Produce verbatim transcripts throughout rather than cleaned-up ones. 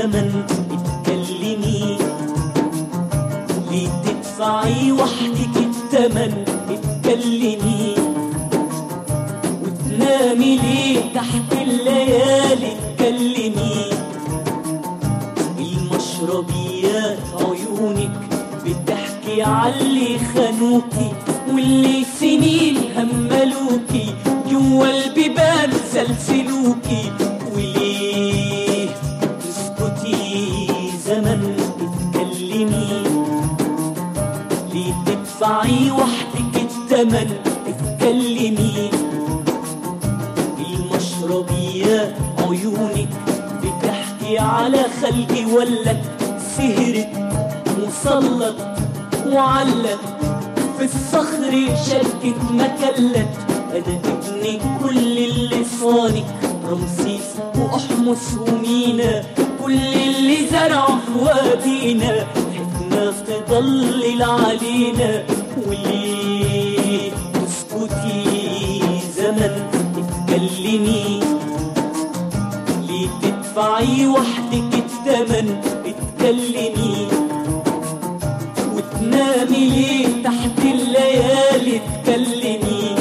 زمن اتكلمي، ليه تدفعي وحدك التمن اتكلمي، وتنامي ليه تحت الليالي اتكلمي. المشربيات عيونك بتحكي عاللي خانوكي، واللي سنين هملوكي جوا البيبان سلسلوكي. وليه تسكتي زمن اتكلمي، ليه تدفعي وحدك التمن اتكلمي. المشربيات عيونك بتحكي على خلقي ولك، سهرت مسلط وعلق في الصخر شكت مكلت. انا ابني كل اللي صانك، رمسيس واحمس ومينا، كل اللي زرعه في وادينا، حكمة تضلل علينا. وليه تسكتي زمن اتكلمي، ليه تدفعي وحدك التمن اتكلمي، وتنامي ليه تحت الليالي اتكلمي.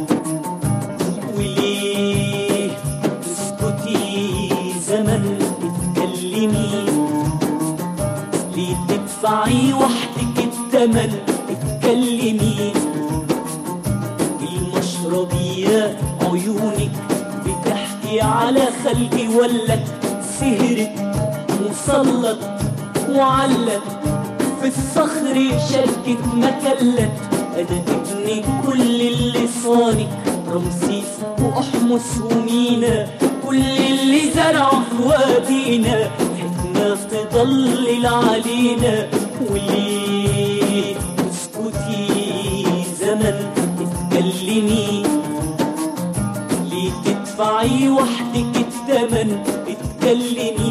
وليه تسكتي زمن اتكلمي، ليه تدفعي وحدك التمن اتكلمي. المشربيات عيونك بتحكي على خلقي ولك، سهرت مسلط وعلق في الصخر شكت مكلت. انا ابني كل اللي صانك، رمسيس واحمس ومينا، كل اللي زرعه في وادينا، حكمة تضلل علينا. وليه تسكتي زمن اتكلمي، ليه تدفعي وحدك التمن اتكلمي.